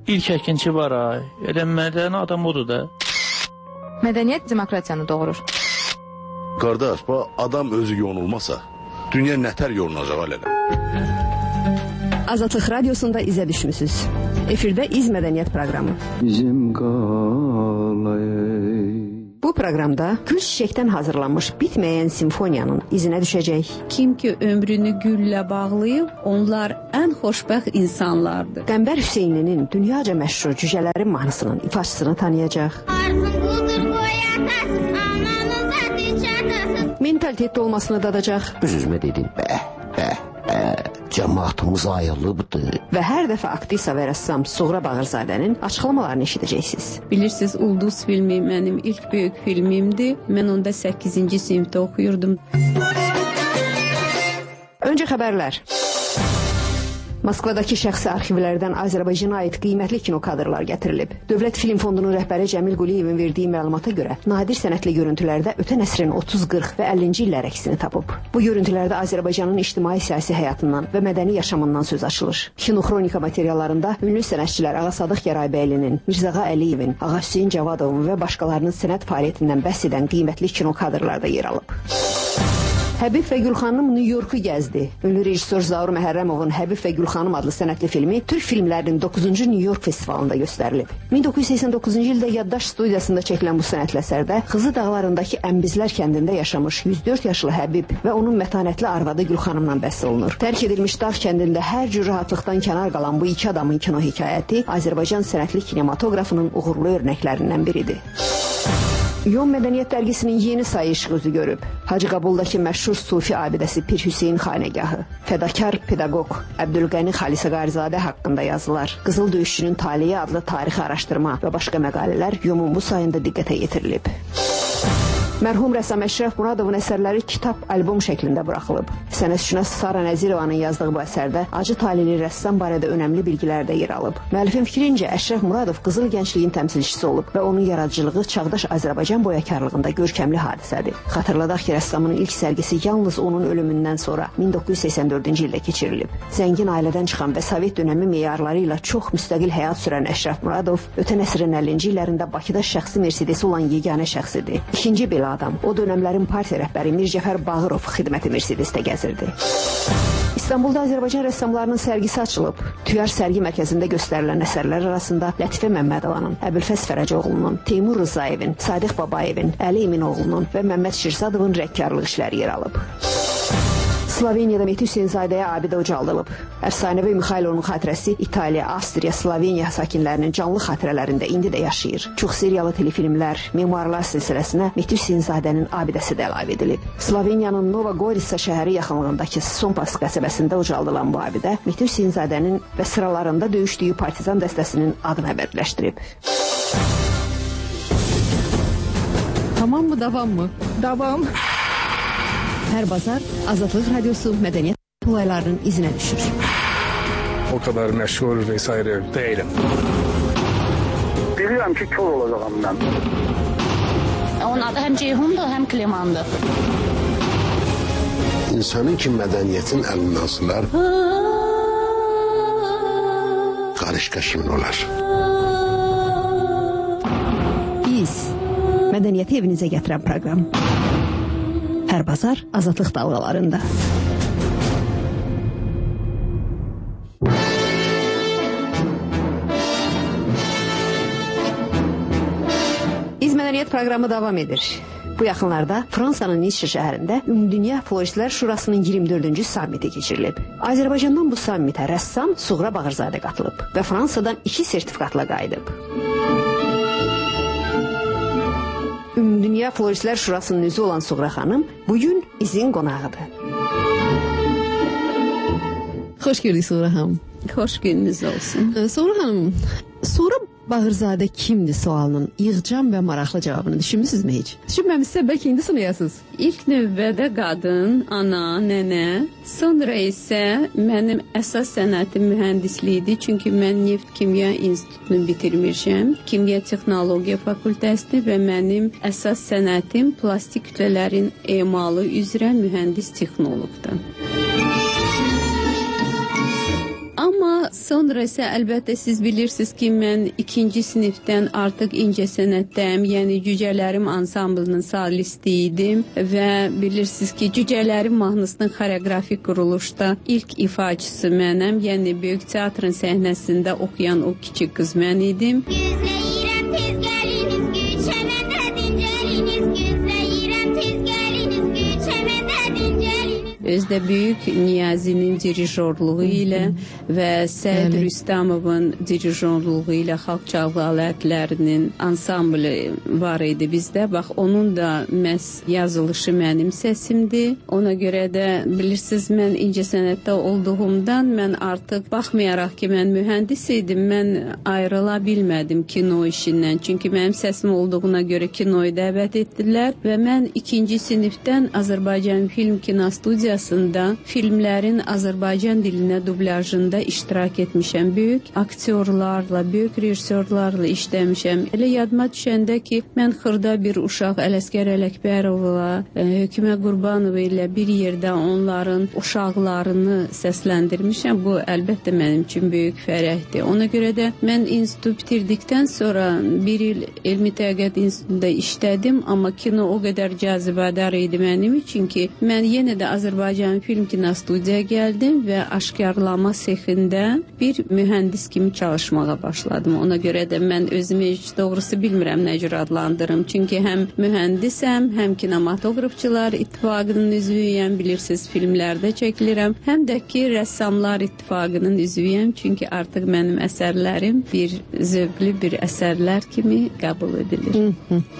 İlk əkinçi var ay. Elə mədəni adam odur da. Mədəniyyət demokratiyanı doğurur. Qardaş, bu adam özü yonulmasa, dünya nətər yolunacaq alələ? Azadlıq Radiosunda izə düşmüsünüz. Efirdə İz Mədəniyyət proqramı. Bizim qalayı. Bu proqramda gül çiçəkdən hazırlanmış bitməyən simfoniyanın izinə düşəcək. Kim ki ömrünü güllə bağlayıb, onlar ən xoşbəxt insanlardır. Qəmbər Hüseynlinin dünyaca məşhur cücələrin mahnısının ifaçısını tanıyacaq. Mentalitetli olmasını dadacaq. Üz-üzmə dedim, cəmaatımız ayılıbdır. Və hər dəfə aktrisa və rəssam Suğra Bağırzadənin açıqlamalarını eşidəcəksiniz. Bilirsiniz, Ulduz filmi mənim ilk böyük filmimdir. Mən onda 8-ci sinifdə oxuyurdum. Öncə xəbərlər. Moskvadakı şəxsi arxivlərdən Azərbaycana aid qiymətli kino kadrlar gətirilib. Dövlət Film Fondunun rəhbəri Cəmil Quliyevin verdiyi məlumata görə nadir sənətli görüntülərdə ötən əsrin 30, 40 və 50-ci illər əksini tapıb. Bu görüntülərdə Azərbaycanın ictimai-siyasi həyatından və mədəni yaşamından söz açılır. Kinoxronika materiallarında ünlü sənətçilər Ağa Sadıq Gəraybəylinin, Mirzağa Əliyevin, Ağa Hüseyn Cavadovun və başqalarının sənət fəaliyyətindən bəhs edən qiymətli kino kadrlarda yer alıb. Həbib və Gülxanım New Yorku gəzdi. Ünlü rejissor Zaur Məhərrəmovun Həbib və Gülxanım adlı sənətli filmi Türk filmlərinin 9-cu New York festivalında göstərilib. 1989-cu ildə Yaddaş studiyasında çəkilən bu sənətli əsərdə Xızı dağlarındakı Əmbizlər kəndində yaşamış 104 yaşlı Həbib və onun mətanətli arvadı Gülxanımla bəhs olunur. Tərk edilmiş dağ kəndində hər cür rahatlıqdan kənar qalan bu iki adamın kino hekayəti Azərbaycan sənətli kinematografının uğurlu örnəklərindən biridir. Yon Mədəniyyət dərgisinin yeni sayı işıq üzü görüb. Hacı Qabuldakı məşhur sufi abidəsi Pir Hüseyn xanəgahı, fədakar pedaqoq Əbdülqəni Xalisəqarizadə haqqında yazılar, Qızıl Döyüşçünün taleyi adlı tarixi araşdırma və başqa məqalələr Yomun bu sayında diqqətə yetirilib. Mərhum rəssam Əşrəf Muradovun əsərləri kitab-albom şəklində buraxılıb. Sənətşünas Sara Nəzirovanın yazdığı bu əsərdə acı talihli rəssam barədə önəmli bilgilər də yer alıb. Müəllifin fikrincə Əşrəf Muradov qızıl gəncliyin təmsilçisi olub və onun yaradıcılığı çağdaş Azərbaycan boyakarlığında görkəmli hadisədir. Xatırladaq ki, rəssamın ilk sərgisi yalnız onun ölümündən sonra 1984-cü ildə keçirilib. Zəngin ailədən çıxan və Sovet dönəmi meyarları ilə çox müstəqil həyat sürən Əşrəf Muradov ötən əsrin 50-ci illərində Bakıda şəxsi Mercedesi olan yeganə şəxsidir. İkinci belə adam, o dönəmlərin partiya rəhbəri Mir Cəfər Bağırov xidməti Mercedesdə gəzirdi. İstanbulda Azərbaycan rəssamlarının sərgisi açılıb. Tüyar sərgi mərkəzində göstərilən əsərlər arasında Lətifə Məmmədovanın, Əbülfəz Fərəcoğlunun, Teymur Rızayevin, Sadiq Babayevin, Əli Eminoğlunun və Məmməd Şirsadovun rəngkarlıq işləri yer alıb. Sloveniyada Mehdi Hüseynzadəyə abidə ucaldılıb. Əfsanəvi Mixailovun xatirəsi İtaliya, Avstriya, Sloveniya sakinlərinin canlı xatirələrində indi də yaşayır. Çox seriyalı telefilmlər, memuarlar silsiləsinə Mehdi Hüseynzadənin abidəsi də əlavə edilib. Sloveniyanın Nova Gorica şəhəri yaxınlığındakı Sompas qəsəbəsində ucaldılan bu abidə Mehdi Hüseynzadənin və sıralarında döyüşdüyü partizan dəstəsinin adını əbədiləşdirib. Tamam mı, davam mı? Davam. Hər bazar Azadlıq Radiosu mədəniyyət olaylarının izinə düşür. O kadar məşhur vesaire değilim. Bilirəm ki, kör olacağım mən. Onun adı həm Ceyhundur, həm Klimandır. İnsanın ki mədəniyyətin əlindən asılar, qarışqa kimin olar? Biz mədəniyyəti evinizə gətirən proqram. Hər bazar Azadlıq dalğalarında. İz Mədəniyyət proqramı davam edir. Bu yaxınlarda Fransanın Nice şəhərində Ümumdünya Floristlər Şurasının 24-cü sammiti keçirilib. Azərbaycandan bu sammitə rəssam Suğra Bağırzadə qatılıb və Fransadan 2 sertifikatla qayıdıb. Ümumdünya Floristlər Şurasının üzvü olan Suğra xanım bugün izin qonağıdır. Xoş gördük Suğra xanım. Xoş gününüz olsun. Suğra xanım, Suğra Bağırzadə kimdir sualının yığcam və maraqlı cavabını düşünmüsünüzmü heç? Düşünməmişsə bəlkə indi sınayasınız. İlk növbədə qadın, ana, nənə, sonra isə mənim əsas sənətim mühəndislikdir. Çünki mən Neft Kimya İnstitutunu bitirmişəm, Kimya Texnologiya fakültəsini və mənim əsas sənətim plastik kütlələrin emalı üzrə mühəndis texnoloqdur. Amma sonra isə əlbəttə siz bilirsiniz ki, mən 2-ci sinifdən artıq incəsənətdəyim, yəni Cücələrim ansamblının solisti idim və bilirsiniz ki, Cücələrim mahnısının xoreoqrafik quruluşda ilk ifaçısı mənəm, yəni Böyük Teatrın səhnəsində oxuyan o kiçik qız mən idim. Güzləyirəm tez gəliniz, güçəməndə dincəliniz, güzləyirəm tez gəliniz, güçəməndə dincəliniz. Özdə Böyük Niyazinin dirijorluğu ilə və Səid Rüstəmovun dirijorluğu ilə xalq çalğı alətlərinin ansamblı var idi bizdə. Bax, onun da məhz yazılışı mənim səsimdir. Ona görə də bilirsiniz, mən incəsənətdə olduğumdan mən artıq baxmayaraq ki, mən mühəndis idim, mən ayrıla bilmədim kino işindən. Çünki mənim səsim olduğuna görə kinoyu dəvət etdilər və mən 2-ci sinifdən Azərbaycan Film Kinostudiyasında filmlərin Azərbaycan dilinə dublyajında iştirak etmişəm. Böyük aktyorlarla, böyük rejissorlarla işləmişəm. Elə yadıma düşəndə ki, mən xırda bir uşaq Ələsgər Ələkbərovla, Hökümə Qurbanova ilə bir yerdə onların uşaqlarını səsləndirmişəm. Bu əlbəttə mənim üçün böyük fərəhdir. Ona görə də mən institut bitirdikdən sonra bir il Elmi Tədqiqat İnstitutunda işlədim, amma kino o qədər cazibədar idi mənim üçün ki, mən yenə də Azərbaycan Film Kinostudiyaya gəldim və aşkarlama sexində bir mühəndis kimi çalışmağa başladım. Ona görə də mən özümü heç doğrusu bilmirəm nə cür adlandırım. Çünki həm mühəndisəm, həm kinematografçılar İttifaqının üzvüyəm, bilirsiniz, filmlərdə çəkilirəm. Həm də ki, rəssamlar İttifaqının üzvüyəm. Çünki artıq mənim əsərlərim bir zövqlü bir əsərlər kimi qəbul edilir.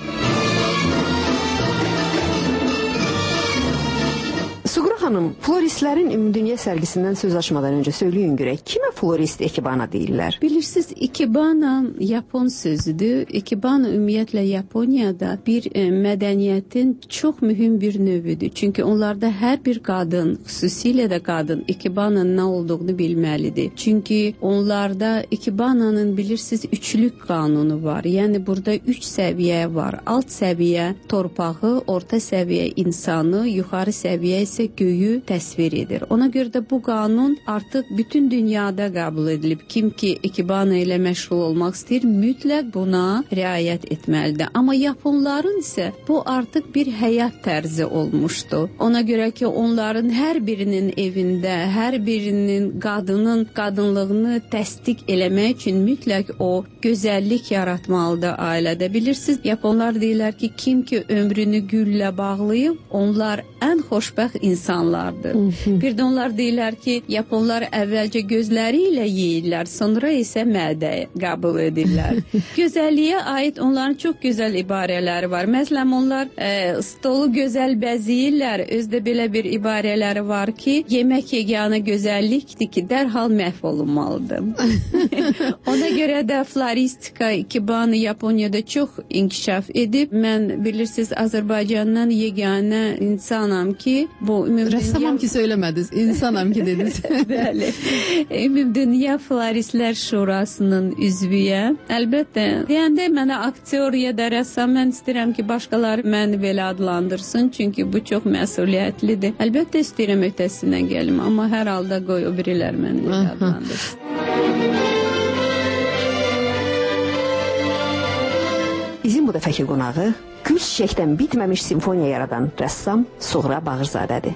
Suğra xanım, floristlərin ümumdünya sərgisindən söz açmadan öncə söyləyin görək, kimə florist ekibana deyirlər? Bilirsiniz, ikebana Yapon sözüdür. Ikebana ümumiyyətlə Yaponiyada bir mədəniyyətin çox mühüm bir növüdür. Çünki onlarda hər bir qadın, xüsusilə də qadın, ikebananın nə olduğunu bilməlidir. Çünki onlarda ikebananın bilirsiniz üçlük qanunu var. Yəni burada 3 səviyyə var. Alt səviyyə torpağı, orta səviyyə insanı, yuxarı səviyyə isə göyü təsvir edir. Ona görə də bu qanun artıq bütün dünyada qəbul edilib. Kim ki ikebana ilə məşğul olmaq istəyir, mütləq buna riayət etməlidir. Amma Yaponların isə bu artıq bir həyat tərzi olmuşdu. Ona görə ki, onların hər birinin evində, hər birinin qadının qadınlığını təsdiq eləmək üçün mütləq o gözəllik yaratmalıdır ailədə. Bilirsiniz, Yaponlar deyirlər ki, kim ki ömrünü güllə bağlayıb, onlar ən xoşbəxt insanlardır. Bir də onlar deyirlər ki, Yaponlar əvvəlcə gözləri ilə yeyirlər, sonra isə mədə qəbul edirlər. Gözəlliyə aid onların çox gözəl ibarələri var. Məsələn, onlar stolu gözəl bəzəyirlər. Özdə belə bir ibarələri var ki, yemək yeganə gözəllikdir ki, dərhal məhv olunmalıdır. Ona görə də floristika, ikebana Yaponiyada çox inkişaf edib. Mən bilirsiniz, Azərbaycandan yeganə insanam ki, bu Rəssamam ki söyləmədiniz, insanam ki dediniz. Bəli. Ümumdünya Floristlər Şurasının üzvüyəm. Əlbəttə, deyəndə mənə aktyor ya da rəssam, mən istəyirəm ki, başqaları məni belə adlandırsın, çünki bu çox məsuliyyətlidir. Əlbəttə istəyirəm ötəsindən gəlim, amma hər halda qoy o birilər məni belə adlandırsın. Bizim bu dəfəki qonağı gül çiçəkdən bitməmiş simfoniya yaradan rəssam Suğra Bağırzadədir.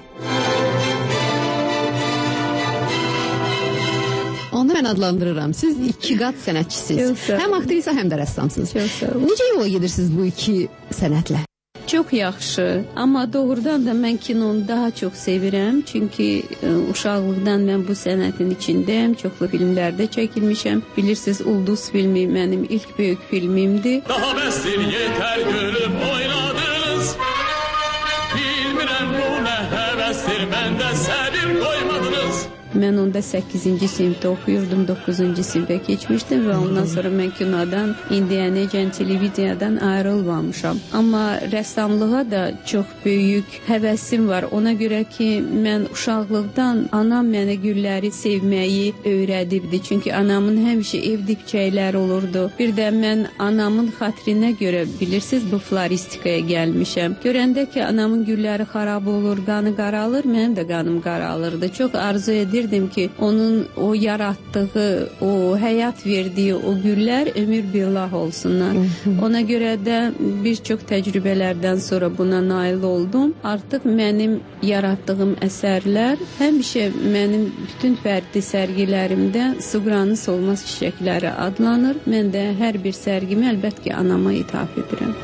Onu mən adlandırıram. Siz 2 qat sənətçisiniz. Həm aktrisa, həm də rəssamsınız. Necə yola gedirsiniz bu 2 sənətlə? Çox yaxşı, amma doğrudan da mən kinonu daha çox sevirəm, çünki uşaqlıqdan mən bu sənətin içindəyəm, çoxlu filmlərdə çəkilmişəm. Bilirsiniz, Ulduz filmi mənim ilk böyük filmimdir. Daha bəsdir, yetər gülüb oynadınız, bilmirəm bu nə həvəsdir, məndə səbir qoymadınız. Mən onda 8-ci sinifdə oxuyurdum, 9-cu sinifə keçmişdim və ondan sonra mən kinodan, indiyənəcən televiziyadan ayrılmamışam. Amma rəssamlığa da çox böyük həvəsim var. Ona görə ki, mən uşaqlıqdan anam mənə gülləri sevməyi öyrədibdi. Çünki anamın həmişə ev dibçəkləri olurdu. Bir də mən anamın xatrinə görə, bilirsiniz, bu floristikaya gəlmişəm. Görəndə ki, anamın gülləri xarab olur, qanı qaralır, mənim də qanım qaralırdı. Çox arzu edir bilirdim ki onun o yarattığı, o həyat verdiyi o güllər ömür billah olsunlar. Ona görə də bir çox təcrübələrdən sonra buna nail oldum. Artıq mənim yaratdığım əsərlər həmişə mənim bütün fərdi sərgilərimdə Suqranın solmaz çiçəkləri adlanır. Mən də hər bir sərgimi əlbəttə ki anama ithaf edirəm.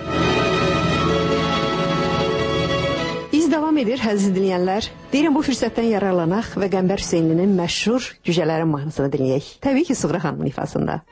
Davam edir, əziz dinləyənlər. Deyirəm, bu fürsətdən yararlanaq və Qəmbər Hüseynlinin məşhur Cücələrin mahnısını dinləyək. Təbii ki, Suğra xanımın ifasında.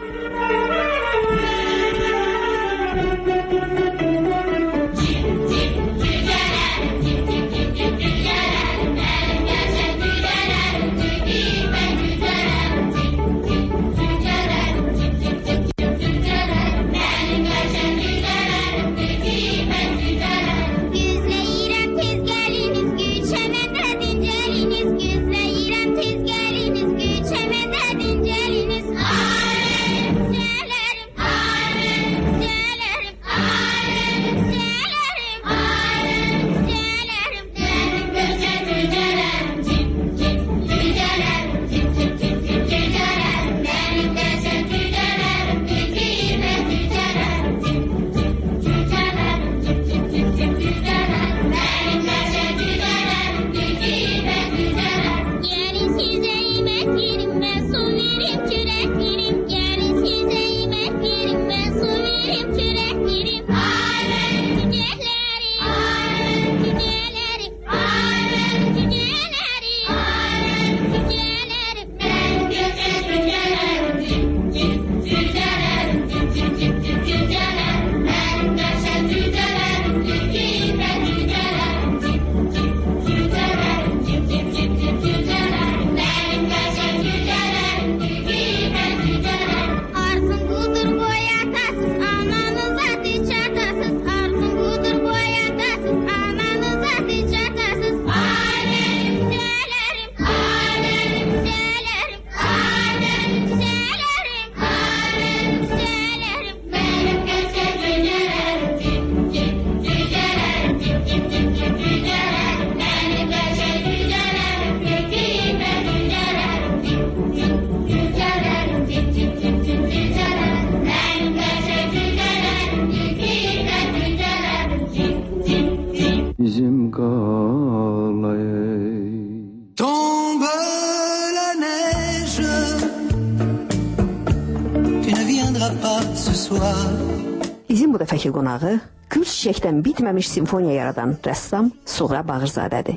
Bizim bu dəfəki qonağı gül çiçəkdən bitməmiş simfoniya yaradan rəssam Suğra Bağırzadədir.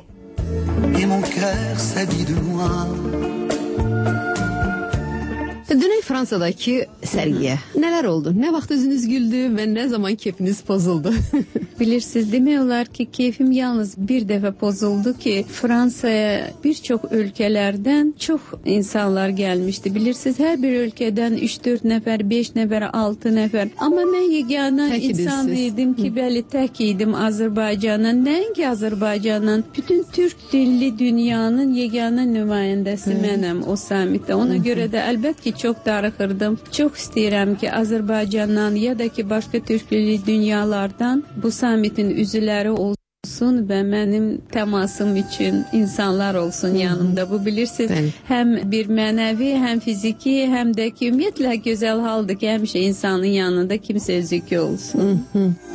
Dünən Fransadakı sərgiyə nələr oldu? Nə vaxt özünüz güldü və nə zaman keyfiniz pozuldu? Bilirsiniz, demək olar ki, keyfim yalnız bir dəfə pozuldu ki, Fransaya bir çox ölkələrdən çox insanlar gəlmişdi. Bilirsiniz, hər bir ölkədən 3-4 nəfər, 5 nəfər, 6 nəfər. Amma mən yeganə insan idim ki, bəli, tək idim Azərbaycanın. Nəinki Azərbaycanın, bütün türk dilli dünyanın yeganə nümayəndəsi mənəm o samitdə. Ona görə də əlbət ki, çox darıxırdım. Çox istəyirəm ki, Azərbaycandan ya da ki, başqa türk dilli dünyalardan bu samitin üzvləri olsun və mənim təmasım üçün insanlar olsun yanımda. Bu bilirsiniz, həm bir mənəvi, həm fiziki, həm də ki, ümumiyyətlə gözəl haldır ki, həmişə insanın yanında kimsə özükü olsun.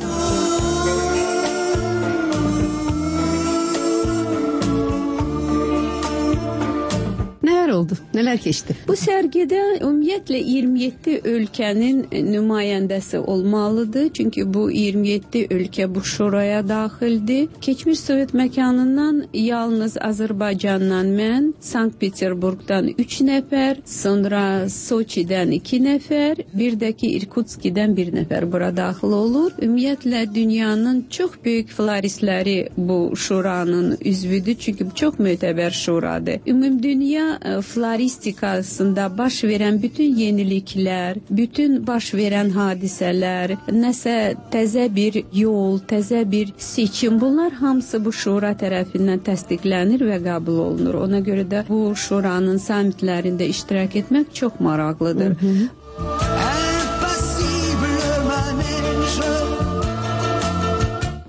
Nələr oldu? Nələr keçdi? Bu sərgidə ümumiyyətlə 27 ölkənin nümayəndəsi olmalıdır. Çünki bu 27 ölkə bu şuraya daxildir. Keçmiş Sovet məkanından yalnız Azərbaycandan mən, Sankt-Peterburqdan 3 nəfər, sonra Soçidən 2 nəfər, bir də ki İrkutskidən 1 nəfər bura daxil olur. Ümumiyyətlə dünyanın çox böyük floristləri bu şuranın üzvüdür. Çünki bu çox mötəbər şuradır. Ümumdünya floristikasında baş verən bütün yeniliklər, bütün baş verən hadisələr, nəsə təzə bir yol, təzə bir seçim, bunlar hamısı bu şura tərəfindən təsdiqlənir və qəbul olunur. Ona görə də bu şuranın samitlərində iştirak etmək çox maraqlıdır.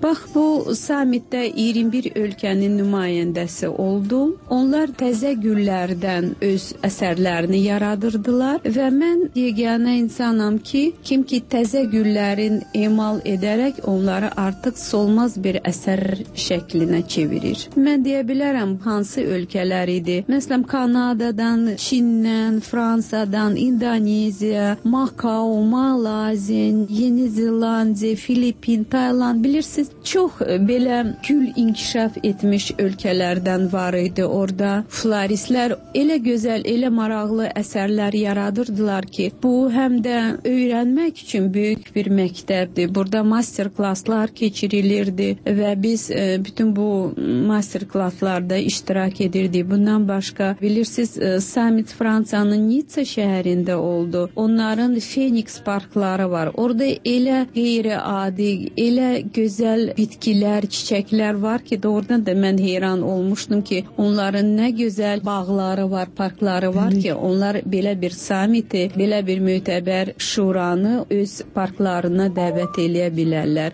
Bax, bu samitdə 21 ölkənin nümayəndəsi oldu. Onlar təzə güllərdən öz əsərlərini yaradırdılar və mən yeganə insanam ki, kim ki təzə güllərin emal edərək onları artıq solmaz bir əsər şəklinə çevirir. Mən deyə bilərəm hansı ölkələr idi. Məsələn, Kanadadan, Çindən, Fransadan, İndoneziya, Makao, Malaziya, Yeni Zelandiya, Filipin, Tayland, bilirsiniz, çox belə gül inkişaf etmiş ölkələrdən var idi. Orada floristlər elə gözəl, elə maraqlı əsərlər yaradırdılar ki, bu həm də öyrənmək üçün böyük bir məktəbdir. Burada master klasslar keçirilirdi və biz bütün bu master klasslarda iştirak edirdik. Bundan başqa, bilirsiniz, Summit Fransanın Nitsa şəhərində oldu. Onların Phoenix parkları var. Orada elə qeyri-adi, elə gözəl bitkilər, çiçəklər var ki, doğrudan da mən heyran olmuşdum ki, onların nə gözəl bağları var, parkları var ki, onlar belə bir samiti, belə bir mötəbər şuranı öz parklarına dəvət eləyə bilərlər.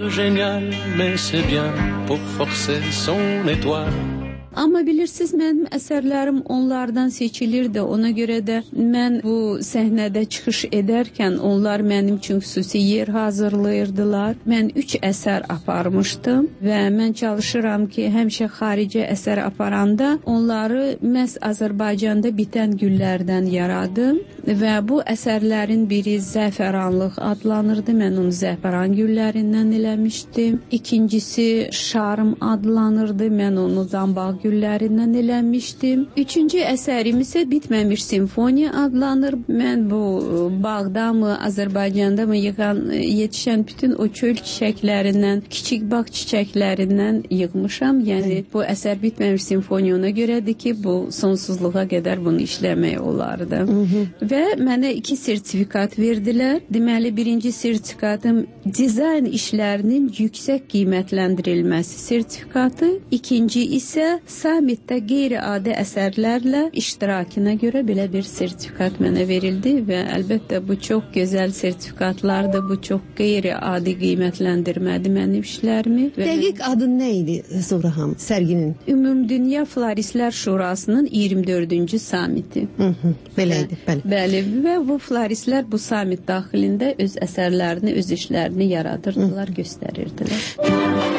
Amma bilirsiniz, mənim əsərlərim onlardan seçilirdi. Ona görə də mən bu səhnədə çıxış edərkən onlar mənim üçün xüsusi yer hazırlayırdılar. Mən 3 əsər aparmışdım və mən çalışıram ki, həmişə xarici əsər aparanda onları məhz Azərbaycanda bitən güllərdən yaradım və bu əsərlərin biri Zəfəranlıq adlanırdı. Mən onu zəfəran güllərindən eləmişdim. İkincisi Şarm adlanırdı. Mən onu zambaq güllərindən eləmişdim. Üçüncü əsərim isə Bitməmiş simfoniya adlanır. Mən bu bağdamı, Azərbaycanda mı yetişən bütün o çöl çiçəklərindən, kiçik bağ çiçəklərindən yığmışam. Yəni bu əsər Bitməmiş simfoniyona görədir ki, bu sonsuzluğa qədər bunu işləmək olardı. Və mənə 2 sertifikat verdilər. Deməli, birinci sertifikatım dizayn işlərinin yüksək qiymətləndirilməsi sertifikatı, ikinci isə Samitdə qeyri-adi əsərlərlə iştirakına görə belə bir sertifikat mənə verildi və əlbəttə bu çox gözəl sertifikatlardır, bu çox qeyri-adi qiymətləndirmədi mənim işlərimi. Dəqiq adı nə idi Zohraham sərginin? Ümumdünya Floristlər Şurasının 24-cü samiti. Belə idi, bəli. Bəli, və bu floristlər bu samit daxilində öz əsərlərini, öz işlərini yaradırdılar, göstərirdilər.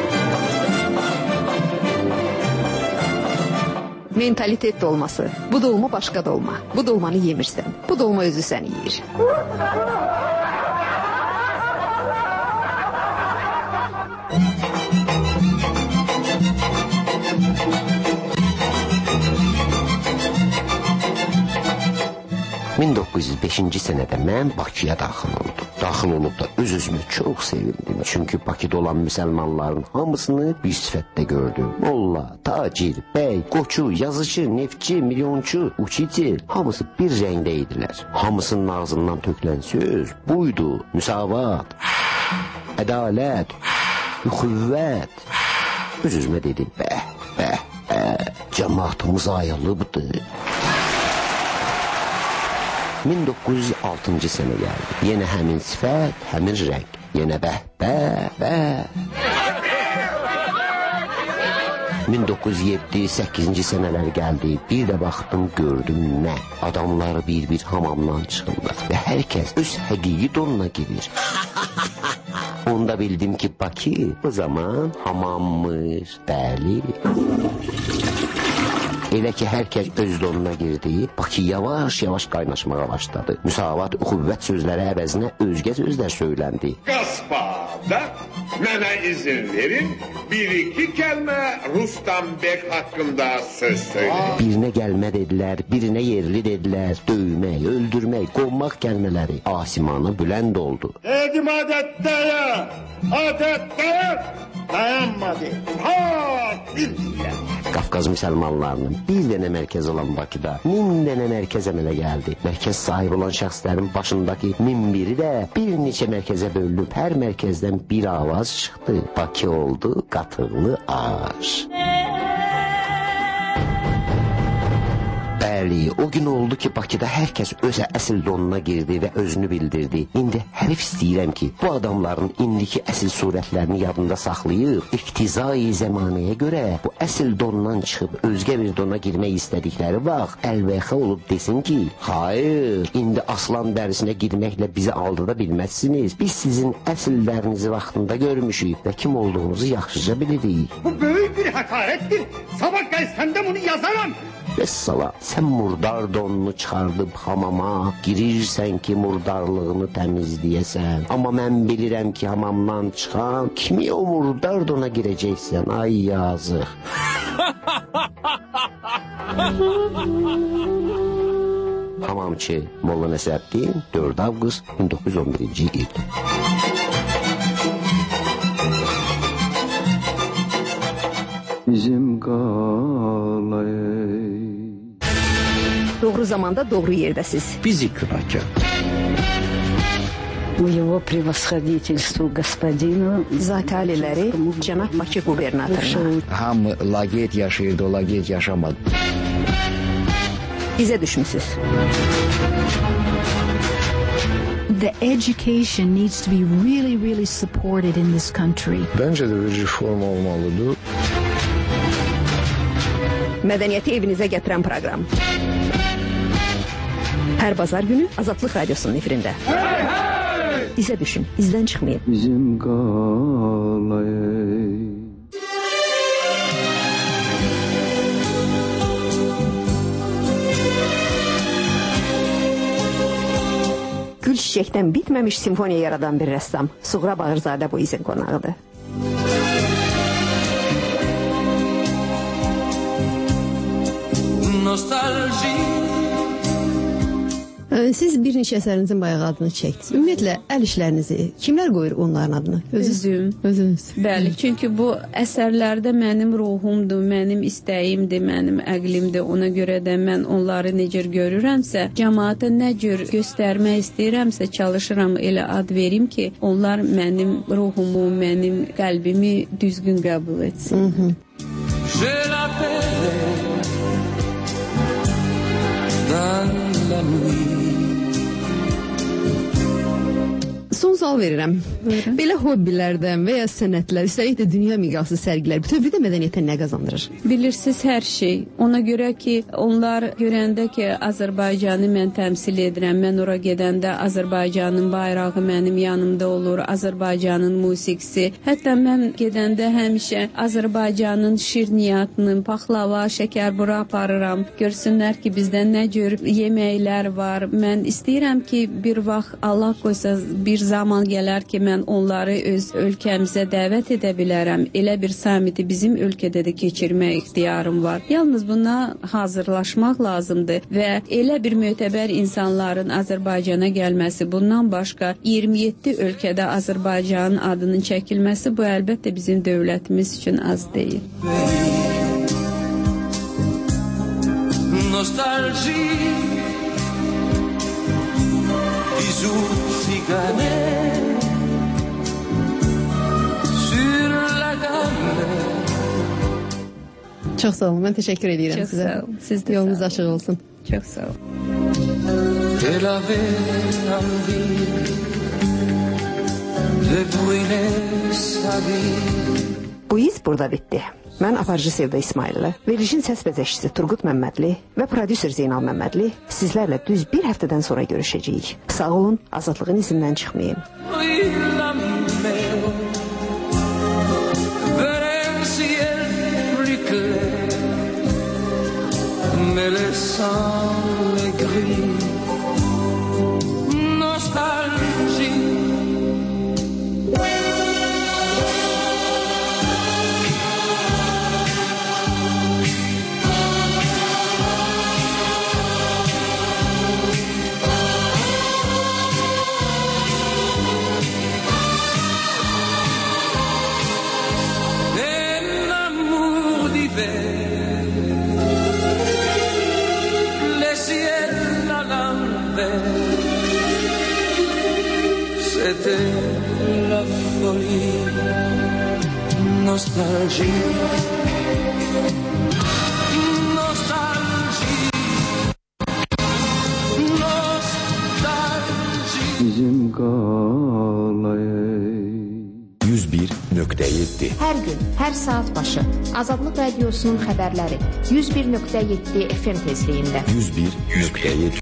Mentalitet dolması. Bu dolma başqa dolma. Bu dolmanı yemirsən. Bu dolma özü səni yeyir. ...1905-ci sənədə mən Bakıya daxil oldum. Daxil olub da öz-özümü çox sevindim. Çünki Bakıda olan müsəlmanların hamısını bir sifətdə gördüm. Molla, tacir, bəy, qoçu, yazıcı, neftçi, milyonçu, uçici, hamısı bir rəngdə idilər. Hamısının ağzından tökülən söz buydu: müsavat, ədalət, üxüvvət. Öz-özümə dedim, cəmaatımız ayılıbdır. 1906-cı sənə gəldi. Yenə həmin sifət, həmin rəng. Yenə 1907-8-ci sənələr gəldi. Bir də baxdım, gördüm nə? Adamlar bir-bir hamamdan çıxırlar və hər kəs öz həqiqi donuna girir. Onda bildim ki, Bakı bu zaman hamammış, bəli. Elə ki, hər kəs öz donuna girdi, Bakı yavaş-yavaş qaynaşmağa başladı. Müsavat, üxüvvət sözləri əvəzinə özgə sözlər söyləndi. Qasbada mənə izin verin, 1-2 kəlmə Rustam Bək haqqında söz söyləyin. Birinə gəlmə dedilər, birinə yerli dedilər, döymək, öldürmək, qonmaq kəlmələri asimana bülənd oldu. Dedim adətdəyə, dayanmadı, bildirlər. Qafqaz müsəlmanlarının bir dənə mərkəz olan Bakıda 1000 dənə mərkəz əmələ gəldi. Mərkəz sahibi olan şəxslərin başındakı 1001-i də bir neçə mərkəzə bölünüb, hər mərkəzdən bir avaz çıxdı. Bakı oldu qatıqlı aş. Bəli, o gün oldu ki, Bakıda hər kəs öz əsl donuna girdi və özünü bildirdi. İndi hərif istəyirəm ki, bu adamların indiki əsl surətlərini yadında saxlayıb, iqtizai zəmanəyə görə bu əsl dondan çıxıb özgə bir dona girmək istədikləri vaxt əlvəxə olub desin ki, hayır, indi aslan dərisinə girməklə bizi aldada bilməzsiniz. Biz sizin əsillərinizi vaxtında görmüşük və kim olduğunuzu yaxşıca bilirik. Bu böyük bir hakarettir. Sabah gelsem de bunu yazarım. Vəssala, sən murdar donunu çıxardıb hamama, girirsən ki, murdarlığını təmizləyəsən. Amma mən bilirəm ki, hamamdan çıxan kimi o murdar dona girəcəksən, ay yazıq. Hamamçı Molla Nəsrəddin 4 avqust 1911-ci il. Bizim qalay. Doğru zamanda doğru yerdəsiz. Bizi günahkar. Его превосходительству господину Zati aliləri cənab Bakı qubernatoruna. Hamı laqeyd yaşayırdı, o laqeyd yaşamadı. İzə düşmüsünüz. The education needs to be really supported in this country. Bence de bir reform olmalıdır. Mədəniyyəti evinizə gətirən proqram. Hər bazar günü Azadlıq Radiosunun efirində. İzə düşün, izdən çıxmayın. Bizim qalay. Gül çiçəkdən bitməmiş simfoniya yaradan bir rəssam Suğra Bağırzadə bu izin qonağıdır. Siz bir neçə əsərinizin bayağı adını çəkdiniz. Ümumiyyətlə, əl işlərinizi kimlər qoyur onların adını? Özünüz. Bəli, çünki bu əsərlərdə mənim ruhumdur, mənim istəyimdir, mənim əqlimdir. Ona görə də mən onları necə görürəmsə, cəmaata nə cür göstərmək istəyirəmsə, çalışıram elə ad verim ki, onlar mənim ruhumu, mənim qəlbimi düzgün qəbul etsin. Je l'appelle dans la nuit. Son sual verirəm. Buyurun. Belə hobbilərdən və ya sənətlər, üstəlik də dünya miqyaslı sərgilər bütövlükdə mədəniyyətə nə qazandırır? Bilirsiniz, hər şey. Ona görə ki, onlar görəndə ki, Azərbaycanı mən təmsil edirəm, mən ora gedəndə Azərbaycanın bayrağı mənim yanımda olur, Azərbaycanın musiqisi. Hətta mən gedəndə həmişə Azərbaycanın şirniyyatını, paxlava, şəkərbura aparıram. Görsünlər ki, bizdə nə cür yeməklər var. Mən istəyirəm ki, bir vaxt Allah qoysa bir zaman gələr ki, mən onları öz ölkəmizə dəvət edə bilərəm. Elə bir samiti bizim ölkədə də keçirmək ixtiyarım var. Yalnız buna hazırlaşmaq lazımdır və elə bir mötəbər insanların Azərbaycana gəlməsi, bundan başqa 27 ölkədə Azərbaycanın adının çəkilməsi, bu əlbəttə bizim dövlətimiz üçün az deyil. Nostalgie, bisous ciganés sur la gamme. Çox sağ olun, mən təşəkkür edirəm sizə. Çox sağ olun, siz də yolunuz açıq olsun. Çox sağ olun. Elle avait envie de brûler sa vie. Bu iz burada bitdi. Mən aparıcı Sevda İsmailli, verilişin səs bəzəkçisi Turqut Məmmədli və prodüser Zeynal Məmmədli sizlərlə düz bir həftədən sonra görüşəcəyik. Sağ olun, azadlığın izindən çıxmayın. C'était la folie, nostalgie. bizim qalaya. 101.7 Hər gün, hər saat başı Azadlıq Radiosunun xəbərləri 101.7 FM tezliyində 101.7